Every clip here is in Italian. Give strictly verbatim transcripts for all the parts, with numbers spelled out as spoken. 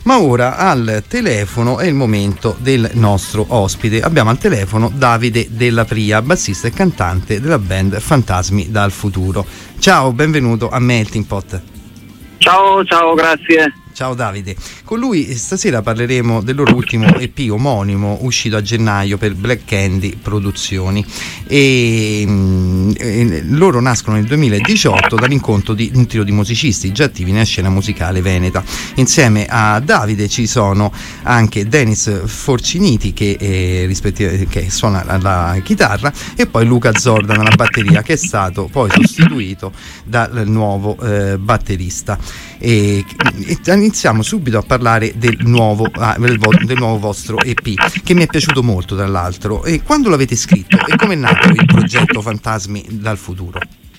Ma ora al telefono è il momento del nostro ospite. Abbiamo al telefono Davide Della Pria, bassista e cantante della band Fantasmi dal Futuro. Ciao, benvenuto a Melting Pot. Ciao, ciao, grazie. Ciao Davide, con lui stasera parleremo del loro ultimo E P omonimo uscito a gennaio per Black Candy Produzioni e, e loro nascono nel duemiladiciotto dall'incontro di un trio di musicisti già attivi nella scena musicale veneta. Insieme a Davide ci sono anche Denis Forciniti che, eh, rispettiv- che suona la, la chitarra e poi Luca Zordan alla batteria, che è stato poi sostituito dal nuovo eh, batterista. E, e iniziamo subito a parlare del nuovo, ah, del, vo- del nuovo vostro E P, che mi è piaciuto molto tra l'altro. E quando l'avete scritto e come è nato il progetto Fantasmi dal Futuro?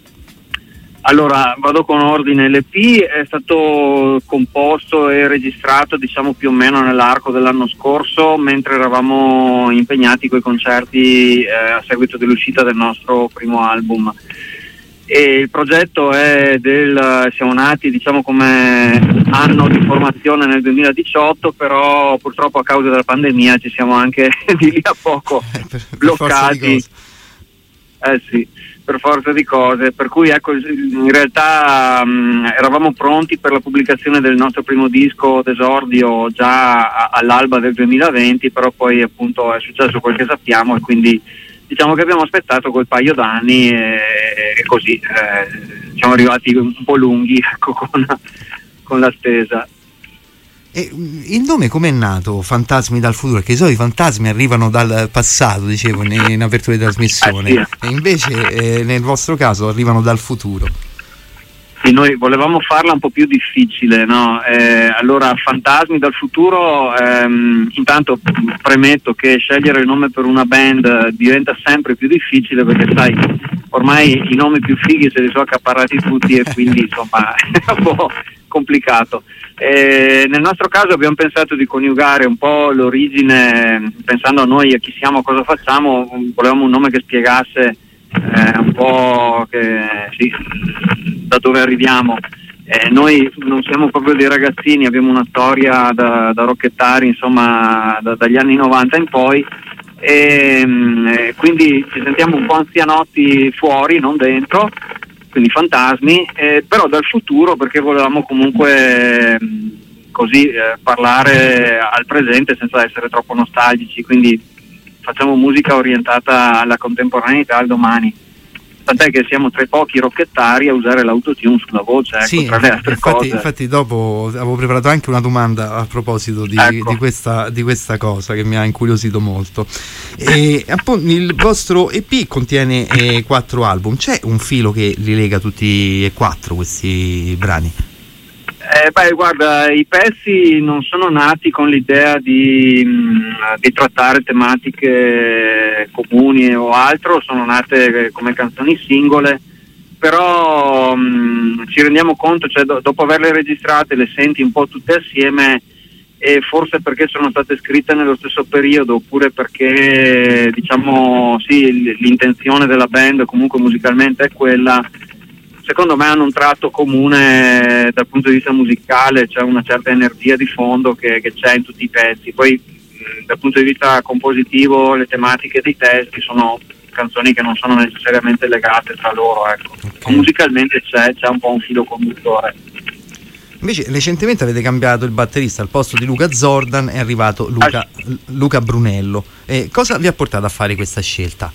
Allora, vado con ordine. L'E P è stato composto e registrato diciamo più o meno nell'arco dell'anno scorso, mentre eravamo impegnati coi concerti eh, a seguito dell'uscita del nostro primo album. E il progetto è del, siamo nati diciamo come anno di formazione nel duemiladiciotto, però purtroppo a causa della pandemia ci siamo anche di lì a poco per, per bloccati. Eh sì, per forza di cose, per cui ecco, in realtà mh, eravamo pronti per la pubblicazione del nostro primo disco d'esordio già a, all'alba del duemilaventi, però poi appunto è successo quel che sappiamo e quindi diciamo che abbiamo aspettato quel paio d'anni e, e così eh, siamo arrivati un po' lunghi ecco, con, con l'attesa. E il nome com'è nato, Fantasmi dal Futuro? Perché i soliti fantasmi arrivano dal passato, dicevo, in, in apertura di trasmissione, eh sì. E invece eh, nel vostro caso arrivano dal futuro. Sì, noi volevamo farla un po' più difficile, no? Eh, allora, Fantasmi dal Futuro, ehm, intanto premetto che scegliere il nome per una band diventa sempre più difficile perché sai, ormai i nomi più fighi se li sono accaparrati tutti e quindi insomma è un po' complicato. Eh, nel nostro caso abbiamo pensato di coniugare un po' l'origine, pensando a noi, a chi siamo, a cosa facciamo, volevamo un nome che spiegasse Eh, un po' che sì, da dove arriviamo. Eh, noi non siamo proprio dei ragazzini, abbiamo una storia da, da rockettari, insomma, da, dagli anni novanta in poi, e eh, quindi ci sentiamo un po' anzianotti fuori, non dentro, quindi fantasmi, eh, però dal futuro perché volevamo comunque mh, così eh, parlare al presente senza essere troppo nostalgici, quindi facciamo musica orientata alla contemporaneità, al domani. Tant'è che siamo tra i pochi rockettari a usare l'autotune sulla voce, ecco, sì, tra le altre infatti, cose. infatti dopo avevo preparato anche una domanda a proposito di, ecco. di, questa, di questa cosa che mi ha incuriosito molto. E appunto il vostro E P contiene eh, quattro album, c'è un filo che li lega tutti e quattro questi brani? Eh, beh, guarda, i pezzi non sono nati con l'idea di, mh, di trattare tematiche comuni o altro, sono nate come canzoni singole, però mh, ci rendiamo conto, cioè do- dopo averle registrate le senti un po' tutte assieme e forse perché sono state scritte nello stesso periodo oppure perché diciamo sì, l- l'intenzione della band comunque musicalmente è quella. Secondo me hanno un tratto comune dal punto di vista musicale, c'è una certa energia di fondo che, che c'è in tutti i pezzi. Poi mh, dal punto di vista compositivo le tematiche dei testi sono canzoni che non sono necessariamente legate tra loro, ecco. Okay. Musicalmente c'è, c'è un po' un filo conduttore. Invece recentemente avete cambiato il batterista, al posto di Luca Zordan è arrivato Luca, Luca Brunello. Eh, cosa vi ha portato a fare questa scelta?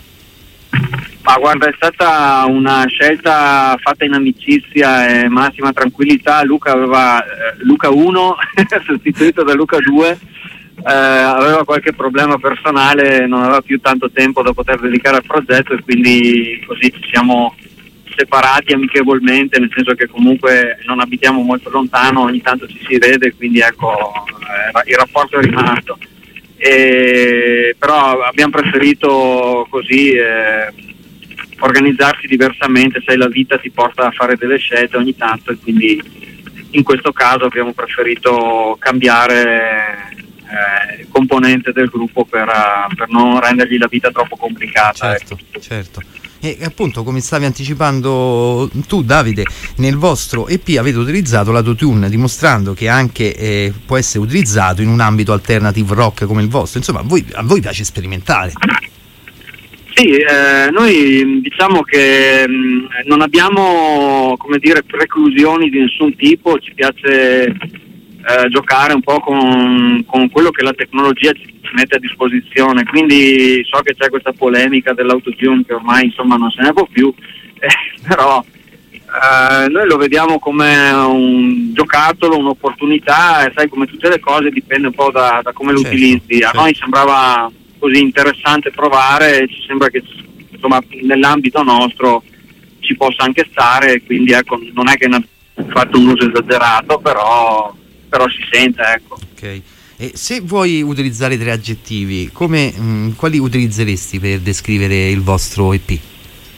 Ma guarda, è stata una scelta fatta in amicizia e massima tranquillità. Luca aveva eh, Luca uno sostituito da Luca due, eh, aveva qualche problema personale, non aveva più tanto tempo da poter dedicare al progetto e quindi così ci siamo separati amichevolmente, nel senso che comunque non abitiamo molto lontano, ogni tanto ci si vede, quindi ecco eh, il rapporto è rimasto. E, però abbiamo preferito così eh, organizzarsi diversamente, sai, la vita ti porta a fare delle scelte ogni tanto e quindi in questo caso abbiamo preferito cambiare eh, componente del gruppo per, uh, per non rendergli la vita troppo complicata. Certo, certo. E appunto, come stavi anticipando tu, Davide, nel vostro E P avete utilizzato l'autotune, dimostrando che anche eh, può essere utilizzato in un ambito alternative rock come il vostro. Insomma, a voi, a voi piace sperimentare. Sì, eh, noi diciamo che mh, non abbiamo, come dire, preclusioni di nessun tipo, ci piace eh, giocare un po' con, con quello che la tecnologia ci mette a disposizione, quindi so che c'è questa polemica dell'autotune che ormai insomma non se ne può più, eh, però eh, noi lo vediamo come un giocattolo, un'opportunità, e sai, come tutte le cose dipende un po' da, da come lo certo, utilizzi. A certo. noi sembrava così interessante provare, ci sembra che insomma nell'ambito nostro ci possa anche stare, quindi ecco, non è che ne ha fatto un uso esagerato, però, però si sente, ecco. Ok. E se vuoi utilizzare tre aggettivi, come, mh, quali utilizzeresti per descrivere il vostro E P?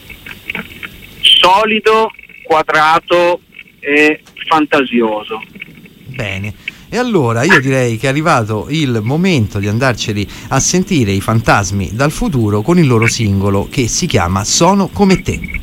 Solido, quadrato e fantasioso. Bene. E allora io direi che è arrivato il momento di andarceli a sentire i Fantasmi dal futuro con il loro singolo che si chiama Sono come te.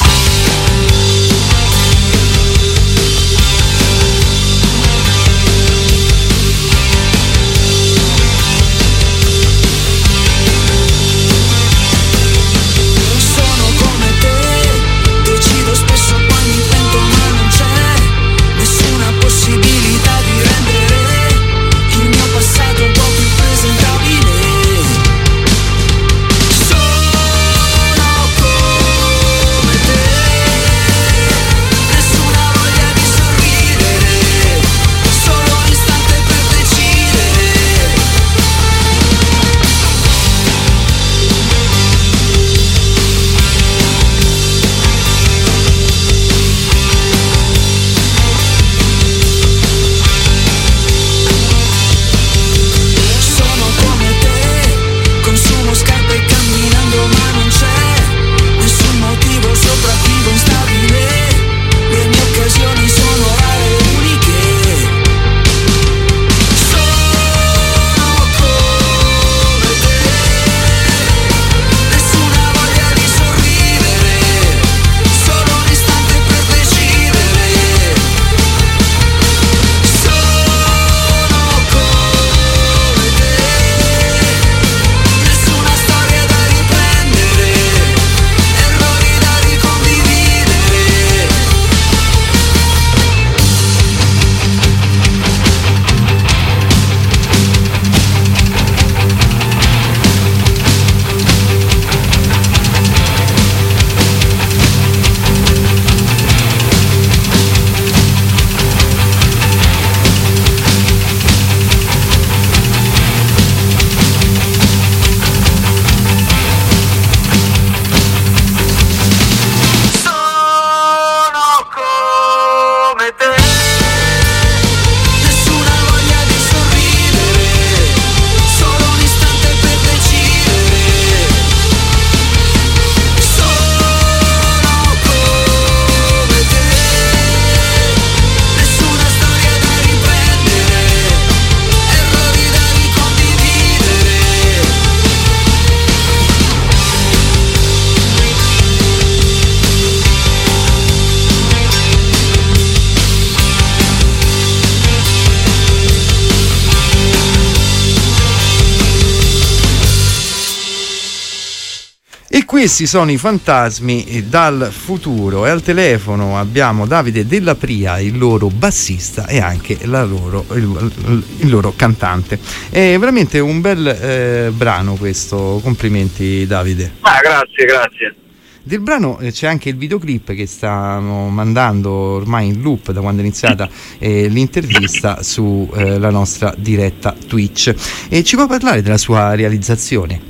E questi sono i Fantasmi dal futuro, e al telefono abbiamo Davide Della Pria, il loro bassista e anche la loro, il, il loro cantante. È veramente un bel eh, brano questo, complimenti Davide. Ah, grazie, grazie. Del brano eh, c'è anche il videoclip che stiamo mandando ormai in loop da quando è iniziata eh, l'intervista su eh, la nostra diretta Twitch. E ci può parlare della sua realizzazione?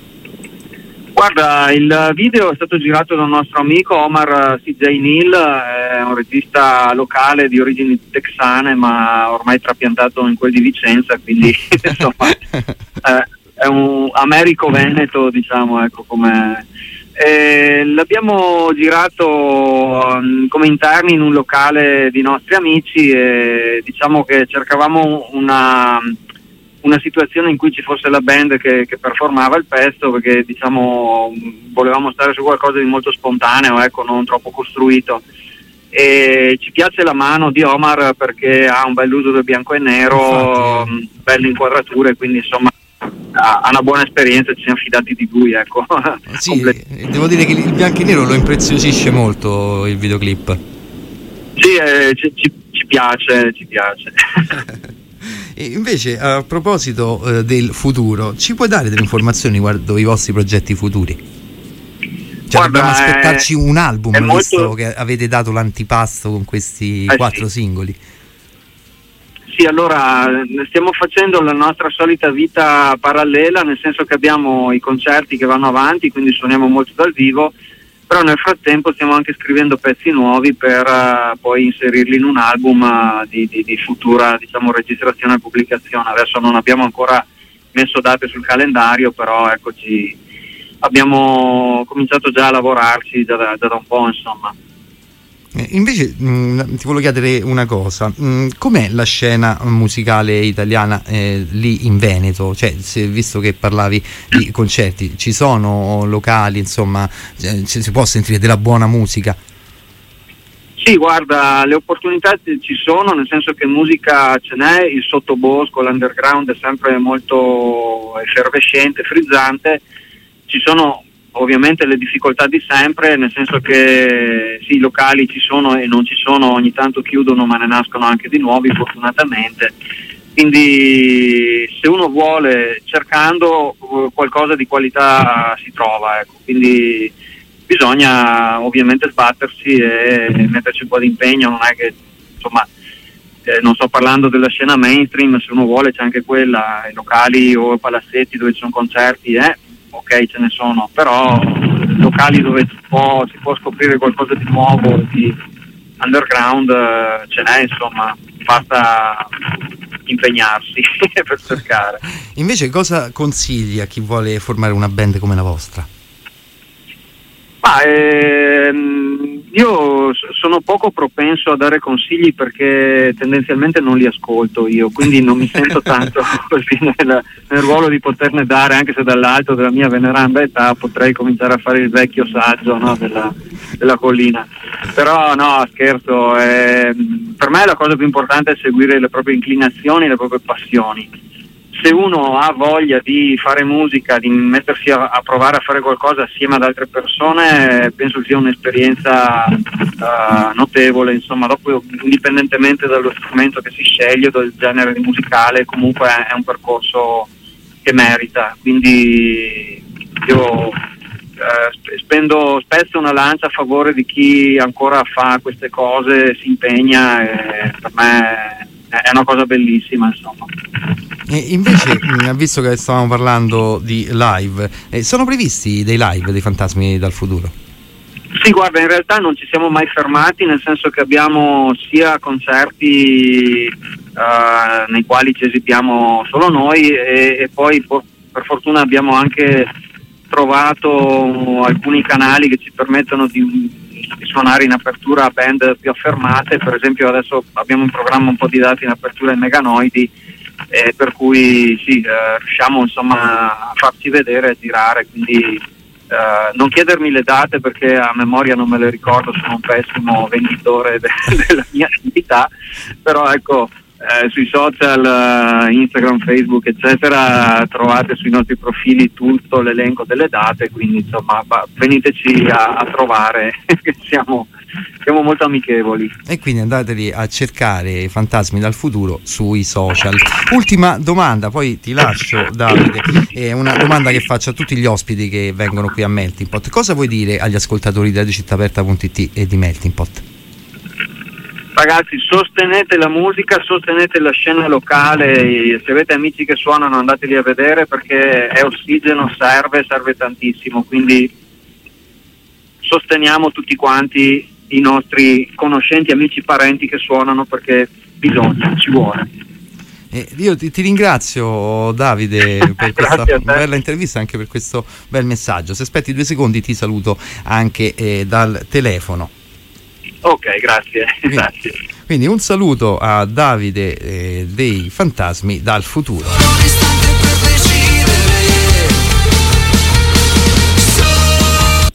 Guarda, il video è stato girato da un nostro amico Omar C J Neal, è un regista locale di origini texane ma ormai trapiantato in quel di Vicenza, quindi insomma eh, è un americo-veneto, diciamo, ecco, come... Eh, l'abbiamo girato um, come interni in un locale di nostri amici e diciamo che cercavamo una, una situazione in cui ci fosse la band che, che performava il pezzo, perché diciamo volevamo stare su qualcosa di molto spontaneo, ecco, non troppo costruito. E ci piace la mano di Omar perché ha un bel uso del bianco e nero, Infatti, belle inquadrature, quindi insomma ha una buona esperienza, ci siamo fidati di lui, ecco. Sì, devo dire che il bianco e nero lo impreziosisce molto il videoclip. Sì, eh, ci, ci, ci piace, ci piace. E invece, a proposito eh, del futuro, ci puoi dare delle informazioni riguardo i vostri progetti futuri? Cioè, Guarda, dobbiamo aspettarci un album, molto... visto che avete dato l'antipasto con questi eh, quattro sì. singoli. Sì, allora stiamo facendo la nostra solita vita parallela, nel senso che abbiamo i concerti che vanno avanti, quindi suoniamo molto dal vivo, però nel frattempo stiamo anche scrivendo pezzi nuovi per uh, poi inserirli in un album uh, di, di, di futura, diciamo, registrazione e pubblicazione. Adesso non abbiamo ancora messo date sul calendario, però eccoci, abbiamo cominciato già a lavorarci già da, già da un po', insomma. Eh, invece mh, ti volevo chiedere una cosa, mh, com'è la scena musicale italiana eh, lì in Veneto? Cioè, se, visto che parlavi di concerti, ci sono locali, insomma, eh, si può sentire della buona musica? Sì, guarda, le opportunità ci sono, nel senso che musica ce n'è, il sottobosco, l'underground è sempre molto effervescente, frizzante, ci sono ovviamente le difficoltà di sempre, nel senso che sì, i locali ci sono e non ci sono, ogni tanto chiudono ma ne nascono anche di nuovi fortunatamente, quindi se uno vuole, cercando qualcosa di qualità si trova, ecco. Quindi bisogna ovviamente sbattersi e metterci un po' di impegno, non è che insomma eh, non sto parlando della scena mainstream, se uno vuole c'è anche quella, i locali o palazzetti dove ci sono concerti, eh ok, ce ne sono, però locali dove si può, si può scoprire qualcosa di nuovo, di underground, eh, ce n'è, insomma, basta impegnarsi per cercare. Invece cosa consigli a chi vuole formare una band come la vostra? Ma ehm, io sono poco propenso a dare consigli perché tendenzialmente non li ascolto io, quindi non mi sento tanto così nel, nel ruolo di poterne dare, anche se dall'alto della mia veneranda età potrei cominciare a fare il vecchio saggio, no, della, della collina. Però no, scherzo, eh, per me la cosa più importante è seguire le proprie inclinazioni, le proprie passioni. Se uno ha voglia di fare musica, di mettersi a, a provare a fare qualcosa assieme ad altre persone, penso sia un'esperienza uh, notevole, insomma, dopo indipendentemente dallo strumento che si sceglie, dal genere musicale, comunque è, è un percorso che merita, quindi io uh, spendo spesso una lancia a favore di chi ancora fa queste cose, si impegna, e per me è una cosa bellissima, insomma. E invece, visto che stavamo parlando di live, eh, sono previsti dei live dei Fantasmi dal Futuro? Sì, guarda, in realtà non ci siamo mai fermati, nel senso che abbiamo sia concerti uh, nei quali ci esibiamo solo noi e, e poi por- per fortuna abbiamo anche trovato alcuni canali che ci permettono di, di suonare in apertura a band più affermate. Per esempio adesso abbiamo in programma un po' di date in apertura ai Meganoidi, eh, per cui sì, eh, riusciamo insomma a farci vedere e girare, quindi eh, non chiedermi le date perché a memoria non me le ricordo, sono un pessimo venditore de- della mia attività, però ecco, eh, sui social, eh, Instagram, Facebook eccetera, trovate sui nostri profili tutto l'elenco delle date, quindi insomma va, veniteci a, a trovare che siamo siamo molto amichevoli. E quindi andateli a cercare i Fantasmi dal Futuro sui social. Ultima domanda, poi ti lascio, Davide, è una domanda che faccio a tutti gli ospiti che vengono qui a Melting Pot. Cosa vuoi dire agli ascoltatori di radio città aperta punto it e di Melting Pot? Ragazzi, sostenete la musica, sostenete la scena locale, se avete amici che suonano andateli a vedere perché è ossigeno, serve, serve tantissimo, quindi sosteniamo tutti quanti i nostri conoscenti, amici, parenti che suonano perché bisogna, ci vuole. Eh, io ti, ti ringrazio Davide per questa bella intervista e anche per questo bel messaggio. Se aspetti due secondi ti saluto anche eh, dal telefono. Ok, grazie. Quindi, grazie. Quindi un saluto a Davide eh, dei Fantasmi dal futuro.